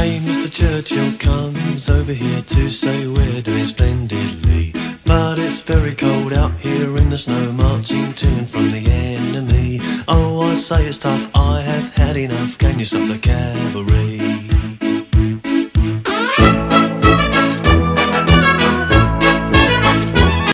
Hey, Mr. Churchill comes over here to say we're doing splendidly, but it's very cold out here in the snow, marching to and from the enemy. Oh, I say it's tough, I have had enough, can you stop the cavalry?